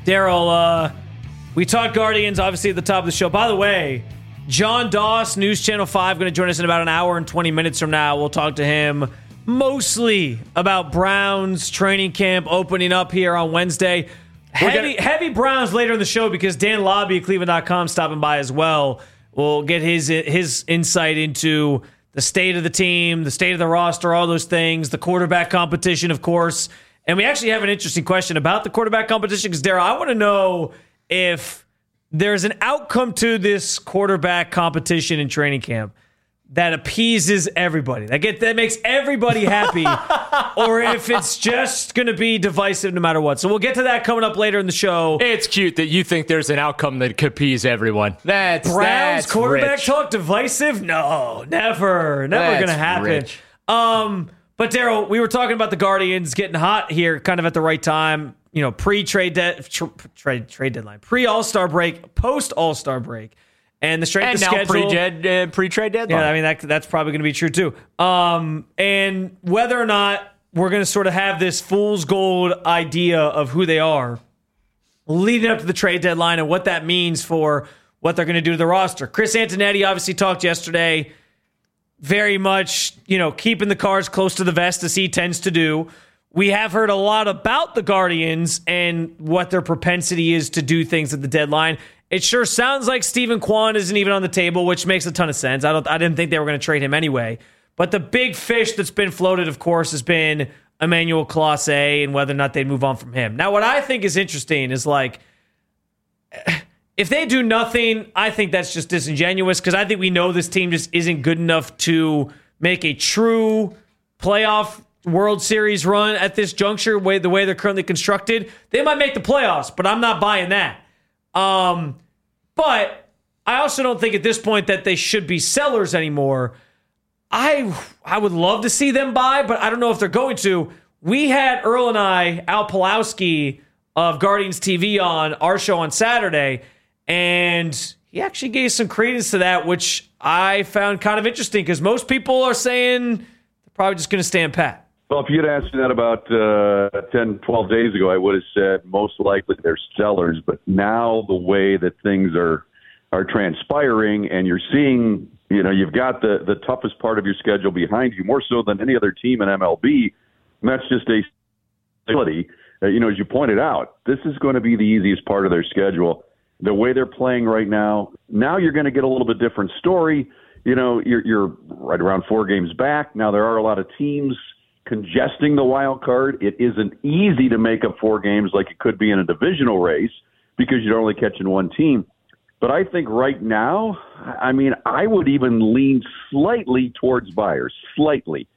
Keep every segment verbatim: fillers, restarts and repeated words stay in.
Daryl, uh, we talked Guardians, obviously, at the top of the show. By the way, John Doss, News Channel five, going to join us in about an hour and twenty minutes from now. We'll talk to him mostly about Browns training camp opening up here on Wednesday. Heavy, gonna- heavy Browns later in the show because Dan Lobby at Cleveland dot com stopping by as well. We'll get his his insight into the state of the team, the state of the roster, all those things, the quarterback competition, of course. And we actually have an interesting question about the quarterback competition because, Daryl, I want to know if there's an outcome to this quarterback competition in training camp that appeases everybody, that get that makes everybody happy, or if it's just going to be divisive no matter what. So we'll get to that coming up later in the show. It's cute that you think there's an outcome that could appease everyone. That's Browns that's quarterback rich. talk divisive? No, never, never going to happen. Rich. Um, but Daryl, we were talking about the Guardians getting hot here, kind of at the right time. You know, pre-trade de- tr- trade trade deadline, pre-All-Star break, post-All-Star break. And the strength and of now schedule. pre-trade, uh, pre-trade deadline. Yeah, I mean, that, that's probably going to be true, too. Um, and whether or not we're going to sort of have this fool's gold idea of who they are leading up to the trade deadline and what that means for what they're going to do to the roster. Chris Antonetti obviously talked yesterday, very much, you know, keeping the cards close to the vest as he tends to do. We have heard a lot about the Guardians and what their propensity is to do things at the deadline. It sure sounds like Stephen Kwan isn't even on the table, which makes a ton of sense. I don't. I didn't think they were going to trade him anyway. But the big fish that's been floated, of course, has been Emmanuel Clase and whether or not they'd move on from him. Now, what I think is interesting is, like, if they do nothing, I think that's just disingenuous because I think we know this team just isn't good enough to make a true playoff World Series run at this juncture, way the way they're currently constructed. They might make the playoffs, but I'm not buying that. Um, but I also don't think at this point that they should be sellers anymore. I I would love to see them buy, but I don't know if they're going to. We had Earl and I, Al Pulowski of Guardians T V on our show on Saturday, and he actually gave some credence to that, which I found kind of interesting because most people are saying they're probably just going to stand pat. Well, if you'd asked me that about uh, ten, twelve days ago, I would have said most likely they're sellers. But now the way that things are are transpiring and you're seeing, you know, you've got the, the toughest part of your schedule behind you, more so than any other team in M L B, and that's just a ability. Uh, you know, as you pointed out, this is going to be the easiest part of their schedule. The way they're playing right now, now you're going to get a little bit different story. You know, you're, you're right around four games back. Now there are a lot of teams congesting the wild card. It isn't easy to make up four games like it could be in a divisional race because you're only catching one team. But I think right now, I mean, I would even lean slightly towards buyers, slightly.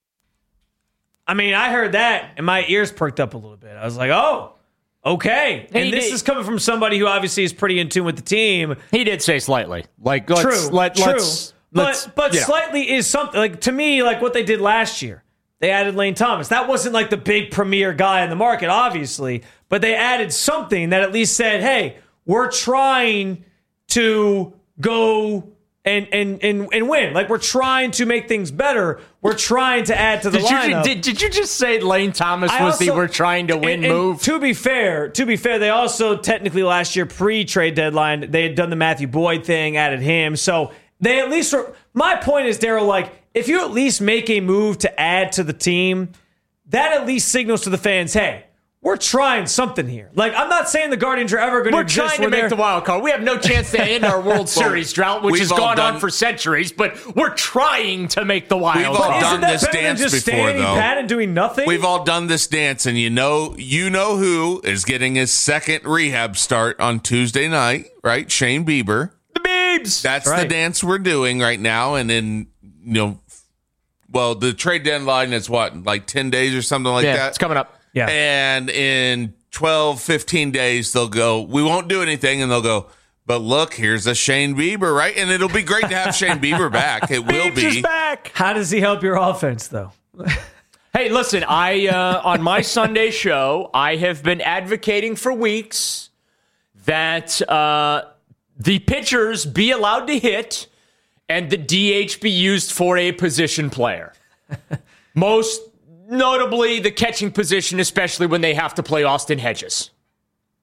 I mean, I heard that and my ears perked up a little bit. I was like, oh, okay. And He this did- is coming from somebody who obviously is pretty in tune with the team. He did say slightly. Like, let's, True, let, true. let's, let's, but but you know. slightly is something, like, to me, like what they did last year. They added Lane Thomas. That wasn't like the big premier guy in the market, obviously, but they added something that at least said, hey, we're trying to go and and and, and win. Like, we're trying to make things better. We're trying to add to the Did you, lineup. did, did you just say Lane Thomas I was the also- we're trying to win and- and move? To be fair, to be fair, they also technically last year pre-trade deadline, they had done the Matthew Boyd thing, added him. So they at least were, my point is, Daryl, like, if you at least make a move to add to the team, that at least signals to the fans, hey, we're trying something here. Like, I'm not saying the Guardians are ever going to We're exist. trying to make they're- the wild card. We have no chance to end our World Series drought, which we've has all gone done- on for centuries, but we're trying to make the wild We've all card. Isn't done that this better than dance just before, standing though. pat and doing nothing? We've all done this dance, and you know, you know who is getting his second rehab start on Tuesday night, right? Shane Bieber. The Biebs. That's right. the dance we're doing right now, and then, you know, well, the trade deadline is what, like ten days or something like Yeah, that? it's coming up. Yeah. And in twelve, fifteen days, they'll go, we won't do anything, and they'll go, but look, here's a Shane Bieber, right? And it'll be great to have Shane Bieber back. It will Biebs is be. back. How does he help your offense, though? Hey, listen, I uh, on my Sunday show, I have been advocating for weeks that uh, the pitchers be allowed to hit and the D H be used for a position player. Most notably, the catching position, especially when they have to play Austin Hedges.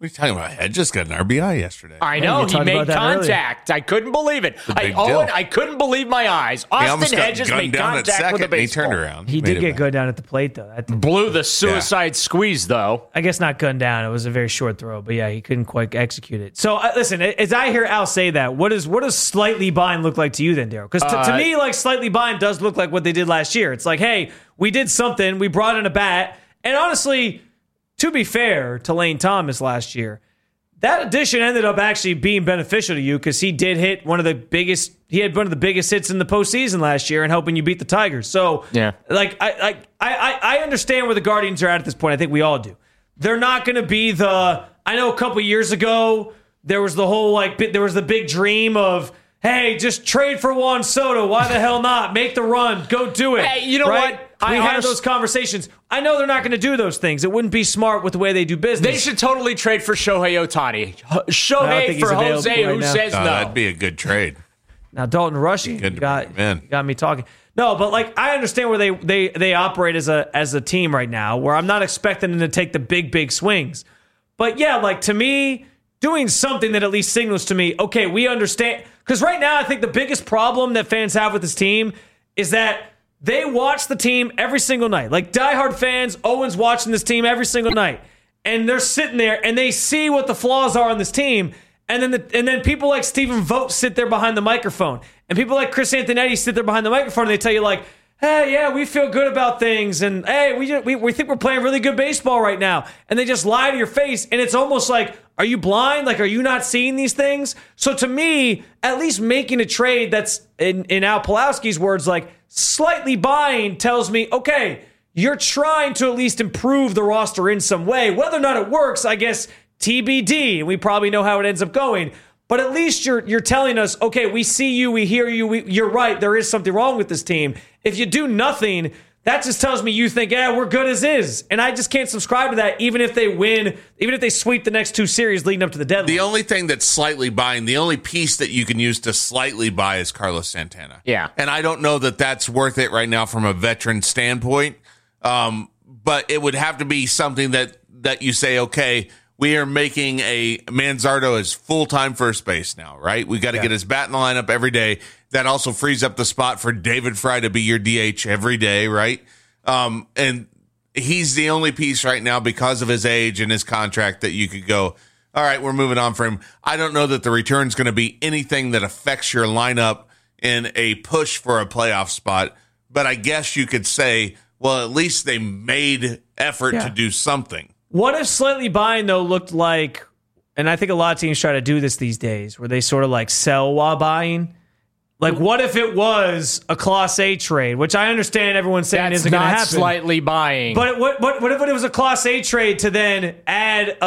What are you talking about? Hedges got an R B I yesterday. I Yeah, know. you He talked made about that contact. I couldn't believe it. I, big Owen, deal. I couldn't believe my eyes. He almost Austin got Hedges gunned made down at contact second, with a and he baseball. turned around. He Made did it get back. gunned down at the plate, though. That- Blew the suicide squeeze, though. I guess not gunned down. It was a very short throw, but yeah, he couldn't quite execute it. So uh, listen, as I hear Al say that, what is what does slightly bind look like to you then, Daryl? Because to, to Uh, me, like slightly bind does look like what they did last year. It's like, hey, we did something, we brought in a bat, and honestly, to be fair to Lane Thomas last year, that addition ended up actually being beneficial to you because he did hit one of the biggest. He had one of the biggest hits in the postseason last year and helping you beat the Tigers. So, Yeah. like I, I, I, I understand where the Guardians are at at this point. I think we all do. They're not going to be the. I know a couple years ago there was the whole like bit- there was the big dream of, hey, just trade for Juan Soto. Why the hell not? Make the run. Go do it. Hey, you know right? what? We I had honest- those conversations. I know they're not going to do those things. It wouldn't be smart with the way they do business. They should totally trade for Shohei Ohtani. H- I don't Shohei think for he's available Jose, right who now. says Oh, no. that'd be a good trade. Now Dalton Rushing Good to got, bring him in. got me talking. No, but like I understand where they they they operate as a as a team right now, where I'm not expecting them to take the big big swings. But yeah, like to me, doing something that at least signals to me, okay, we understand. Because right now, I think the biggest problem that fans have with this team is that they watch the team every single night. Like diehard fans, Owen's watching this team every single night, and they're sitting there and they see what the flaws are on this team. And then the, and then people like Stephen Vogt sit there behind the microphone, and people like Chris Antonetti sit there behind the microphone, and they tell you like, hey, yeah, we feel good about things, and hey, we, we we think we're playing really good baseball right now, and they just lie to your face, and it's almost like, are you blind? Like, are you not seeing these things? So to me, at least making a trade that's, in, in Al Pulowski's words, like slightly buying tells me, okay, you're trying to at least improve the roster in some way. Whether or not it works, I guess T B D, and we probably know how it ends up going. But at least you're you're telling us, okay, we see you, we hear you, we, you're right, there is something wrong with this team. If you do nothing, that just tells me you think, yeah, we're good as is. And I just can't subscribe to that, even if they win, even if they sweep the next two series leading up to the deadline. The only thing that's slightly buying, the only piece that you can use to slightly buy is Carlos Santana. Yeah. And I don't know that that's worth it right now from a veteran standpoint. Um, but it would have to be something that, that you say, okay, we are making a Manzardo as full-time first base now, right? We got to Yeah. get his bat in the lineup every day. That also frees up the spot for David Fry to be your D H every day, right? Um, and he's the only piece right now because of his age and his contract that you could go, all right, we're moving on for him. I don't know that the return's going to be anything that affects your lineup in a push for a playoff spot, but I guess you could say, well, at least they made effort Yeah. to do something. What if slightly buying, though, looked like, and I think a lot of teams try to do this these days, where they sort of like sell while buying? Like, what if it was a Class A trade, which I understand everyone's saying That's isn't going to not happen. slightly buying. But what, what what if it was a Class A trade to then add a,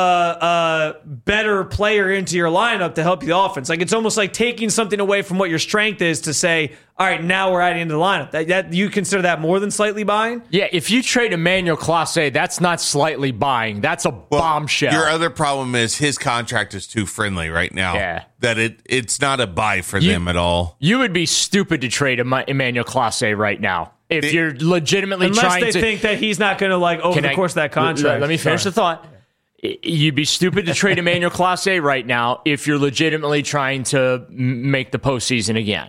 a better player into your lineup to help you the offense? Like, it's almost like taking something away from what your strength is to say, all right, now we're adding into the lineup. That, that you consider that more than slightly buying? yeah, if you trade Emmanuel Clase, that's not slightly buying. That's a Well, bombshell. Your other problem is his contract is too friendly right now. Yeah. That it it's not a buy for You- them at all. You would be stupid to trade Em- Emmanuel Clase right now if It- you're legitimately Unless trying they to think that he's not going to, like, over Can the I- course of that contract. Let, let me finish Sorry. the thought. I- You'd be stupid to trade Emmanuel Clase right now if you're legitimately trying to m- make the postseason again.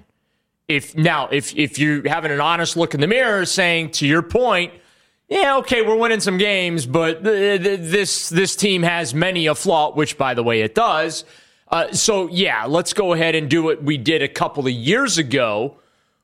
If now, if if you're having an honest look in the mirror, saying to your point, yeah, okay, we're winning some games, but th- th- this this team has many a flaw, which by the way it does. Uh, so yeah, let's go ahead and do what we did a couple of years ago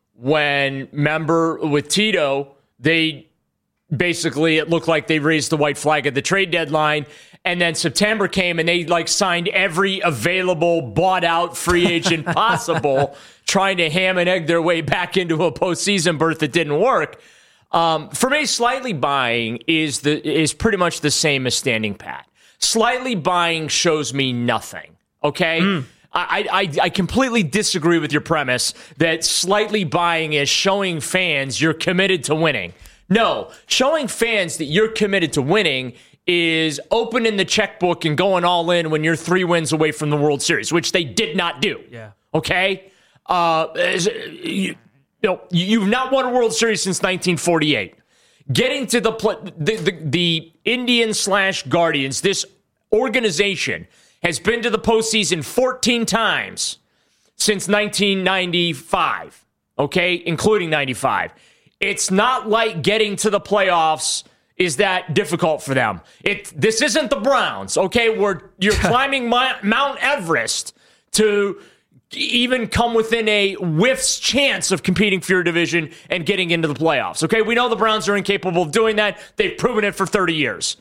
when, remember, with Tito, they basically it looked like they raised the white flag at the trade deadline, and then September came and they like signed every available bought out free agent possible, trying to ham and egg their way back into a postseason berth that didn't work. Um, for me, slightly buying is the is pretty much the same as standing pat. Slightly buying shows me nothing. Okay. Mm. I, I, I completely disagree with your premise that slightly buying is showing fans you're committed to winning. No, showing fans that you're committed to winning is opening the checkbook and going all in when you're three wins away from the World Series, which they did not do. Yeah. Okay? Uh, you, you know, you've not won a World Series since nineteen forty-eight. Getting to the, pl- the, the, the Indians slash Guardians, this organization has been to the postseason fourteen times since nineteen ninety-five, okay, including ninety-five. It's not like getting to the playoffs is that difficult for them. It This isn't the Browns, okay, where you're climbing Mount Everest to even come within a whiff's chance of competing for your division and getting into the playoffs. Okay, we know the Browns are incapable of doing that. They've proven it for thirty years.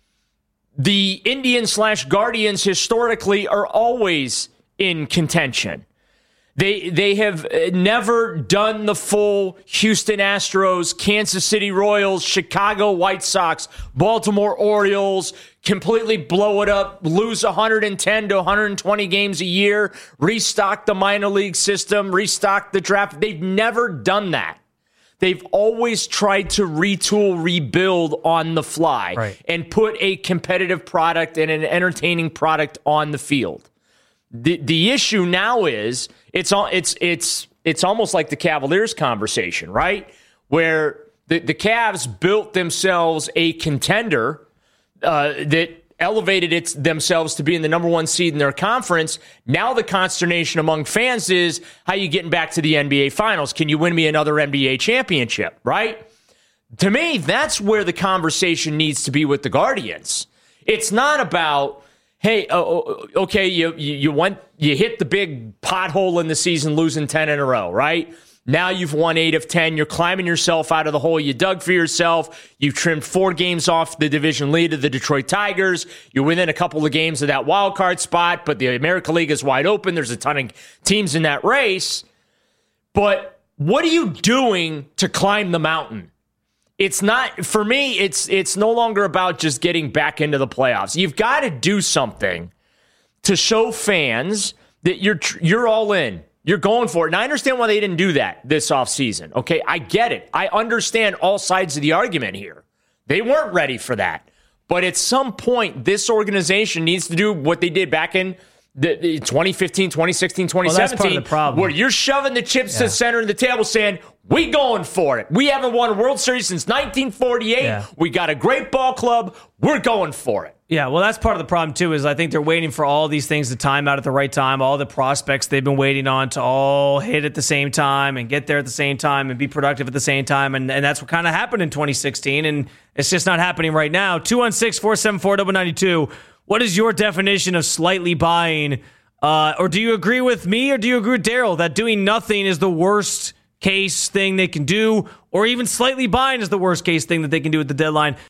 The Indians slash Guardians historically are always in contention. They they have never done the full Houston Astros, Kansas City Royals, Chicago White Sox, Baltimore Orioles, completely blow it up, lose one hundred ten to one hundred twenty games a year, restock the minor league system, restock the draft. They've never done that. They've always tried to retool, rebuild on the fly, right, and put a competitive product and an entertaining product on the field. The the issue now is it's it's it's it's almost like the Cavaliers conversation, right? Where the, the Cavs built themselves a contender uh, that elevated its themselves to being the number one seed in their conference. Now the consternation among fans is, how you getting back to the N B A Finals? Can you win me another N B A championship, right? To me, that's where the conversation needs to be with the Guardians. It's not about, hey, uh, okay, you, you you went, you hit the big pothole in the season, losing ten in a row, right? Now you've won eight of ten. You're climbing yourself out of the hole you dug for yourself. You've trimmed four games off the division lead of the Detroit Tigers. You're within a couple of games of that wild card spot, but the American League is wide open. There's a ton of teams in that race. But what are you doing to climb the mountain? It's not, for me, it's it's no longer about just getting back into the playoffs. You've got to do something to show fans that you're you're all in. You're going for it. And I understand why they didn't do that this offseason. Okay, I get it. I understand all sides of the argument here. They weren't ready for that. But at some point, this organization needs to do what they did back in the, the twenty fifteen, twenty sixteen, twenty seventeen. Well, that's part of the problem. Where you're shoving the chips yeah. to the center of the table saying, we going for it. We haven't won a World Series since nineteen forty-eight. Yeah. We got a great ball club. We're going for it. Yeah, well, that's part of the problem, too, is I think they're waiting for all these things to time out at the right time. All the prospects they've been waiting on to all hit at the same time and get there at the same time and be productive at the same time. And, and that's what kind of happened in twenty sixteen, and it's just not happening right now. two one six, four seven four, nine nine two. What is your definition of slightly buying? Uh, or do you agree with me, or do you agree with Daryl that doing nothing is the worst case thing they can do, or even slightly buying is the worst case thing that they can do at the deadline?